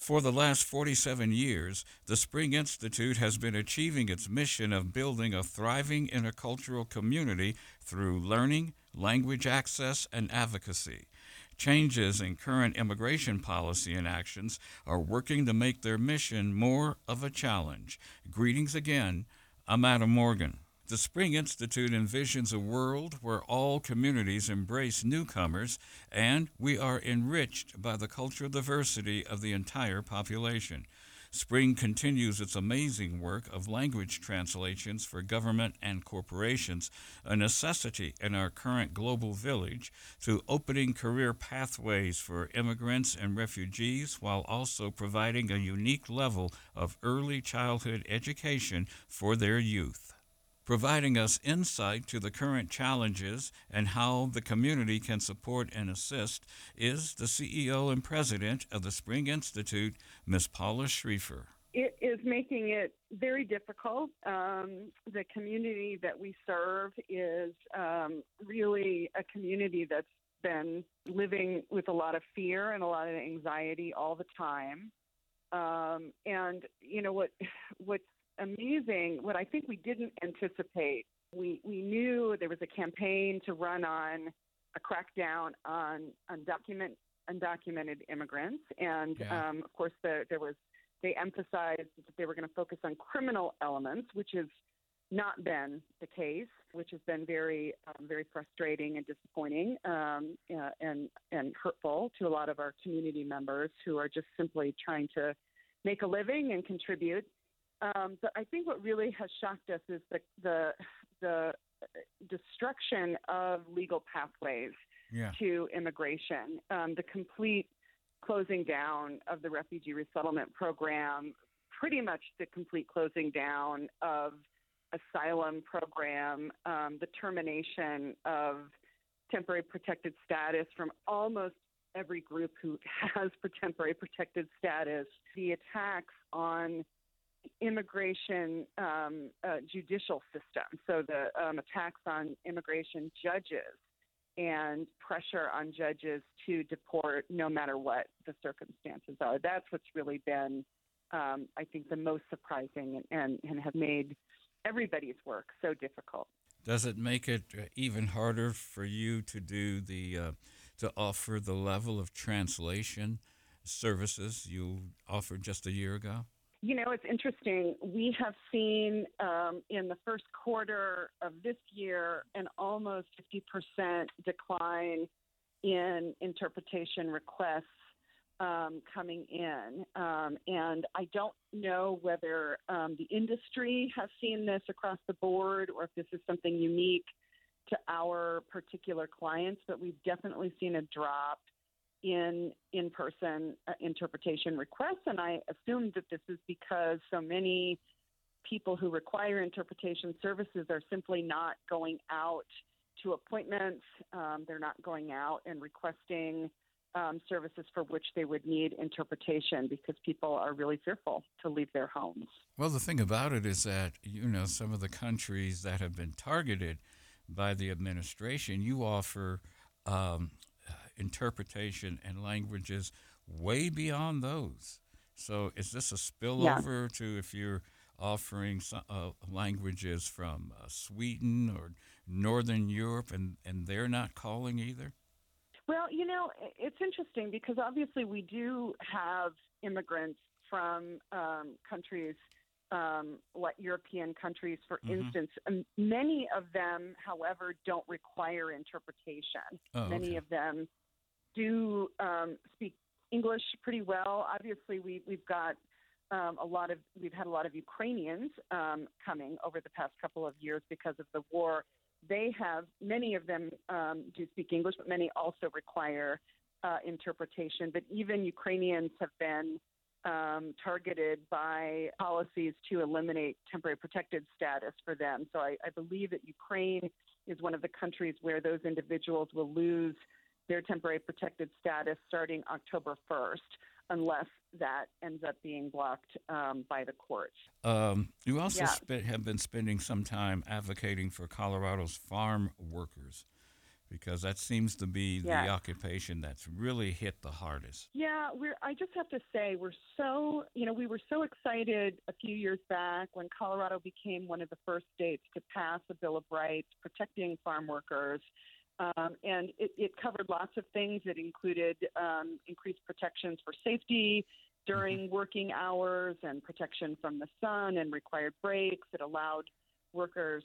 For the last 47 years, the Spring Institute has been achieving its mission of building a thriving intercultural community through learning, language access, and advocacy. Changes in current immigration policy and actions are working to make their mission more of a challenge. Greetings again. I'm Adam Morgan. The Spring Institute envisions a world where all communities embrace newcomers and we are enriched by the cultural diversity of the entire population. Spring continues its amazing work of language translations for government and corporations, a necessity in our current global village, to opening career pathways for immigrants and refugees while also providing a unique level of early childhood education for their youth. Providing us insight to the current challenges and how the community can support and assist is the CEO and president of the Spring Institute, Ms. Paula Schrieffer. It is making it very difficult. The community that we serve is really a community that's been living with a lot of fear and a lot of anxiety all the time. And you know what's amazing, what I think we didn't anticipate, we knew there was a campaign to run on a crackdown on undocumented immigrants, and of course they emphasized that they were going to focus on criminal elements, which has not been the case, which has been very very frustrating and disappointing, and hurtful to a lot of our community members who are just simply trying to make a living and contribute. But I think what really has shocked us is the destruction of legal pathways to immigration, the complete closing down of the refugee resettlement program, pretty much the complete closing down of asylum program, the termination of temporary protected status from almost every group who has temporary protected status, the attacks on immigration judicial system, so the attacks on immigration judges and pressure on judges to deport no matter what the circumstances are. That's what's really been, I think, the most surprising and have made everybody's work so difficult. Does it make it even harder for you to do to offer the level of translation services you offered just a year ago? You know, it's interesting. We have seen in the first quarter of this year an almost 50% decline in interpretation requests coming in. And I don't know whether the industry has seen this across the board or if this is something unique to our particular clients, but we've definitely seen a drop in-person interpretation requests, and I assume that this is because so many people who require interpretation services are simply not going out to appointments. They're not going out and requesting services for which they would need interpretation because people are really fearful to leave their homes. Well, the thing about it is that, some of the countries that have been targeted by the administration, you offer interpretation and languages way beyond those. So is this a spillover to if you're offering languages from Sweden or Northern Europe and they're not calling either? Well, it's interesting because obviously we do have immigrants from countries like European countries, for instance. Many of them, however, don't require interpretation. Many of them do speak English pretty well. Obviously, we've got we've had a lot of Ukrainians coming over the past couple of years because of the war. Many of them do speak English, but many also require interpretation. But even Ukrainians have been targeted by policies to eliminate temporary protected status for them. So I believe that Ukraine is one of the countries where those individuals will lose their temporary protected status starting October 1st, unless that ends up being blocked by the courts. You also have been spending some time advocating for Colorado's farm workers Because that seems to be the Yes. occupation that's really hit the hardest. Yeah, I just have to say, we were so excited a few years back when Colorado became one of the first states to pass a Bill of Rights protecting farm workers. And it covered lots of things. It included increased protections for safety during working hours and protection from the sun and required breaks. It allowed workers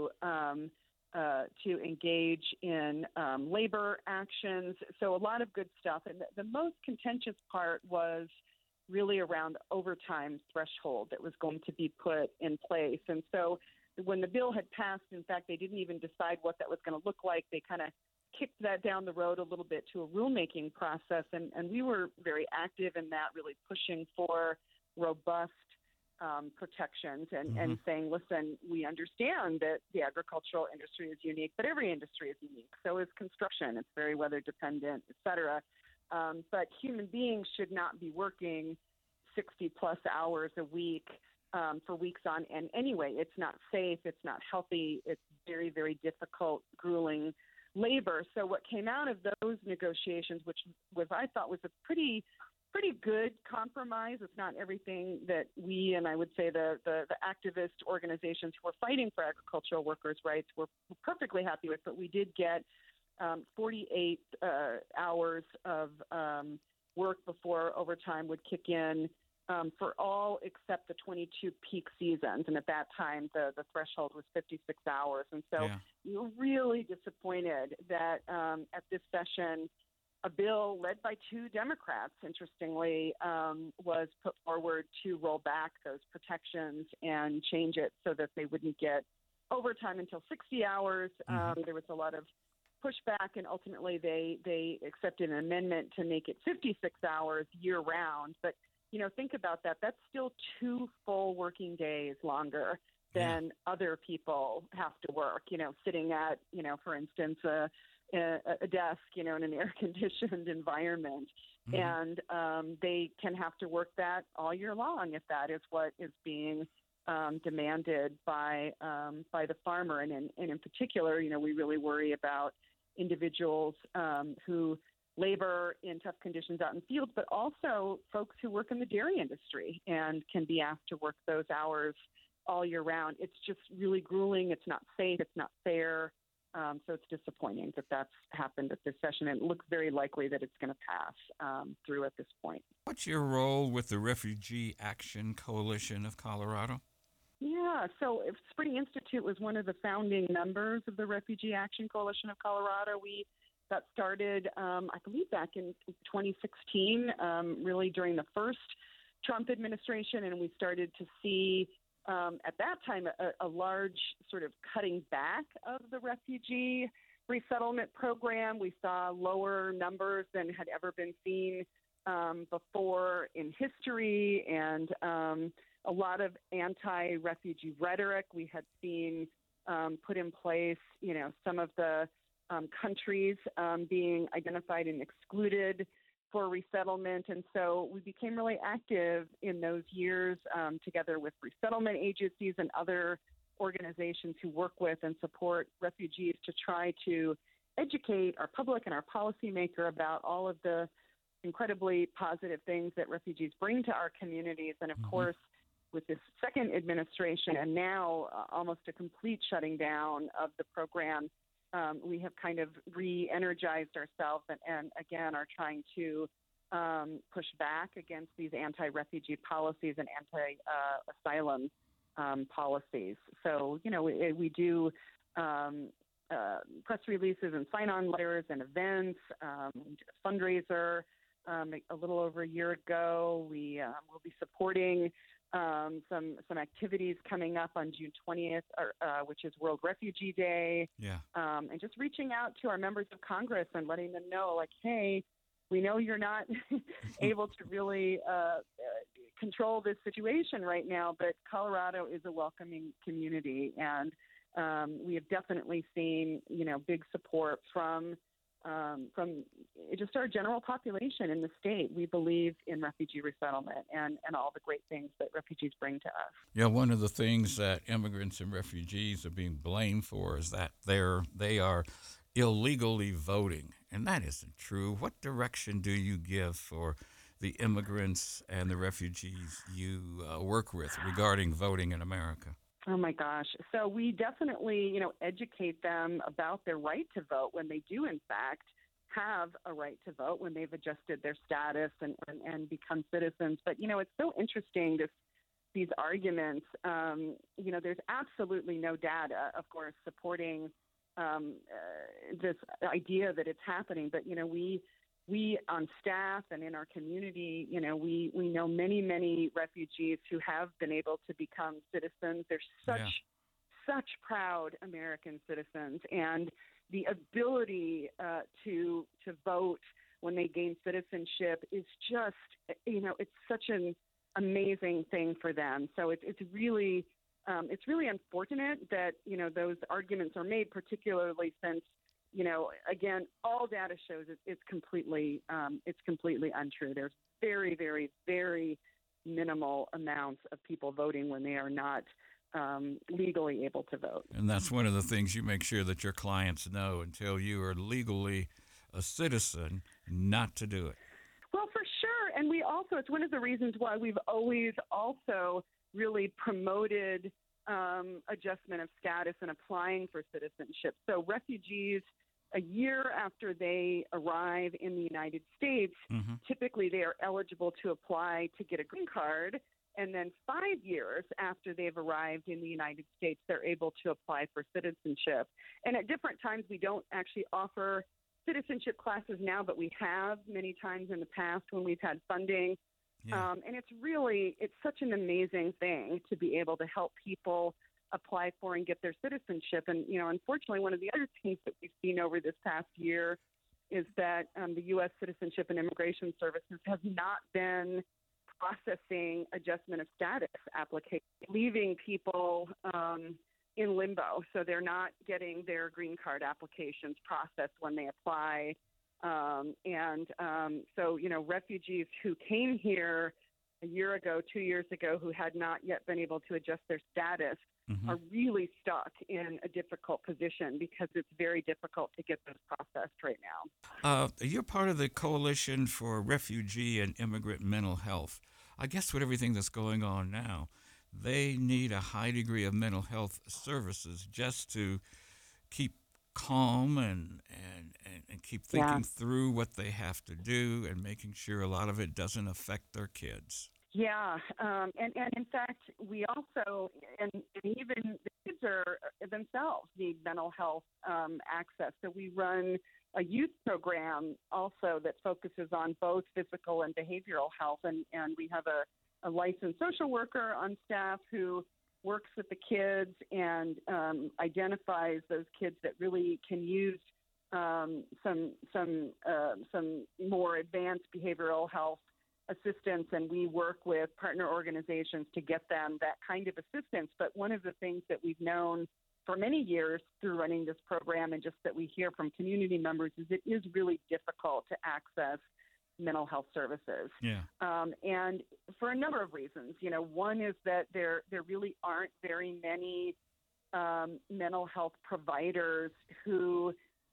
to engage in labor actions. So a lot of good stuff. And the most contentious part was really around the overtime threshold that was going to be put in place. And so when the bill had passed, in fact, they didn't even decide what that was going to look like. They kind of kicked that down the road a little bit to a rulemaking process. And we were very active in that, really pushing for robust protections and saying, listen, we understand that the agricultural industry is unique, but every industry is unique. So is construction. It's very weather dependent, et cetera. But human beings should not be working 60 plus hours a week for weeks on end. Anyway, it's not safe. It's not healthy. It's very, very difficult, grueling labor. So what came out of those negotiations, which I thought was a pretty good compromise. It's not everything that we, and I would say the activist organizations who are fighting for agricultural workers' rights were perfectly happy with, but we did get 48 hours of work before overtime would kick in for all except the 22 peak seasons. And at that time, the threshold was 56 hours. And so we were really disappointed that at this session, a bill led by two Democrats, interestingly, was put forward to roll back those protections and change it so that they wouldn't get overtime until 60 hours. There was a lot of pushback, and ultimately they accepted an amendment to make it 56 hours year-round. But, think about that. That's still 2 full working days longer than other people have to work, sitting at, for instance, a desk, in an air-conditioned environment. And they can have to work that all year long if that is what is being demanded by the farmer. And in particular, we really worry about individuals who labor in tough conditions out in fields, but also folks who work in the dairy industry and can be asked to work those hours all year round. It's just really grueling. It's not safe. It's not fair. So it's disappointing that that's happened at this session, and it looks very likely that it's going to pass through at this point. What's your role with the Refugee Action Coalition of Colorado? Yeah, so Spring Institute was one of the founding members of the Refugee Action Coalition of Colorado. We got started, I believe, back in 2016, really during the first Trump administration, and we started to see at that time a large sort of cutting back of the refugee resettlement program. We saw lower numbers than had ever been seen before in history, and a lot of anti-refugee rhetoric. We had seen put in place, some of the countries being identified and excluded for resettlement. And so we became really active in those years together with resettlement agencies and other organizations who work with and support refugees to try to educate our public and our policymaker about all of the incredibly positive things that refugees bring to our communities. And of course, with this second administration and now almost a complete shutting down of the program, we have kind of re-energized ourselves and again are trying to push back against these anti-refugee policies and anti-asylum policies. So, we do press releases and sign-on letters and events. We did a fundraiser a little over a year ago. We will be supporting some activities coming up on June 20th, which is World Refugee Day. And just reaching out to our members of Congress and letting them know, like, hey, we know you're not able to really control this situation right now, but Colorado is a welcoming community. And we have definitely seen, big support from just our general population in the state. We believe in refugee resettlement and all the great things that refugees bring to us. Yeah, one of the things that immigrants and refugees are being blamed for is that they are illegally voting, and that isn't true. What direction do you give for the immigrants and the refugees you work with regarding voting in America? Oh my gosh. So we definitely, educate them about their right to vote when they do, in fact, have a right to vote when they've adjusted their status and become citizens. But, it's so interesting, these arguments. There's absolutely no data, of course, supporting this idea that it's happening. But, we on staff and in our community, we know many refugees who have been able to become citizens. They're such proud American citizens, and the ability to vote when they gain citizenship is just, it's such an amazing thing for them. So it's really unfortunate that those arguments are made, particularly since again, all data shows it's completely untrue. There's very, very, very minimal amounts of people voting when they are not legally able to vote. And that's one of the things you make sure that your clients know until you are legally a citizen, not to do it. Well, for sure. And it's one of the reasons why we've always also really promoted adjustment of status and applying for citizenship. So refugees, a year after they arrive in the United States, typically they are eligible to apply to get a green card. And then 5 years after they've arrived in the United States, they're able to apply for citizenship. And at different times, we don't actually offer citizenship classes now, but we have many times in the past when we've had funding. Yeah. And it's such an amazing thing to be able to help people apply for and get their citizenship. And, unfortunately, one of the other things that we've seen over this past year is that the U.S. Citizenship and Immigration Services has not been processing adjustment of status applications, leaving people in limbo. So they're not getting their green card applications processed when they apply. So, refugees who came here a year ago, 2 years ago, who had not yet been able to adjust their status are really stuck in a difficult position because it's very difficult to get those processed right now. You're part of the Coalition for Refugee and Immigrant Mental Health. I guess with everything that's going on now, they need a high degree of mental health services just to keep calm and keep thinking through what they have to do and making sure a lot of it doesn't affect their kids. Yeah, and in fact, we also, and even the kids themselves need mental health access. So we run a youth program also that focuses on both physical and behavioral health, and we have a licensed social worker on staff who works with the kids and identifies those kids that really can use some more advanced behavioral health assistance, and we work with partner organizations to get them that kind of assistance. But one of the things that we've known for many years through running this program, and just that we hear from community members, is it is really difficult to access mental health services. Yeah. And for a number of reasons. One is that there really aren't very many mental health providers who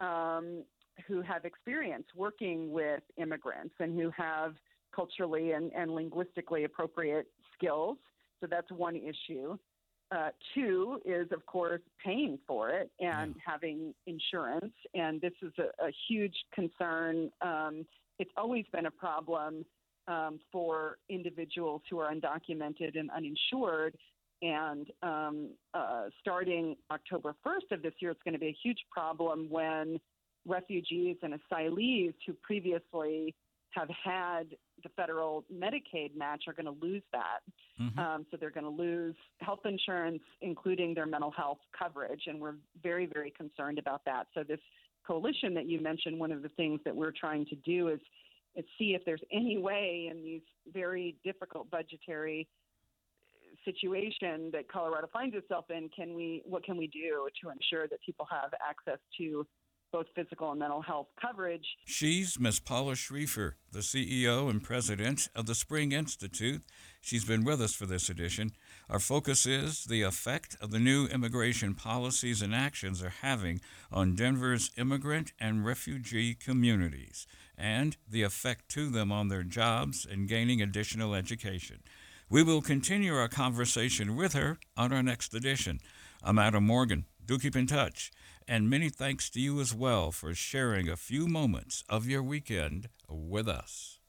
have experience working with immigrants and who have culturally and linguistically appropriate skills. So that's one issue. Two is, of course, paying for it and having insurance. And this is a huge concern. It's always been a problem for individuals who are undocumented and uninsured. And starting October 1st of this year, it's going to be a huge problem when refugees and asylees who previously have had the federal Medicaid match are going to lose that. So they're going to lose health insurance, including their mental health coverage. And we're very, very concerned about that. So this coalition that you mentioned, one of the things that we're trying to do is see if there's any way in these very difficult budgetary situation that Colorado finds itself in, what can we do to ensure that people have access to both physical and mental health coverage. She's Ms. Paula Schrieffer, the CEO and president of the Spring Institute. She's been with us for this edition. Our focus is the effect of the new immigration policies and actions are having on Denver's immigrant and refugee communities, and the effect to them on their jobs and gaining additional education. We will continue our conversation with her on our next edition. I'm Adam Morgan. Do keep in touch. And many thanks to you as well for sharing a few moments of your weekend with us.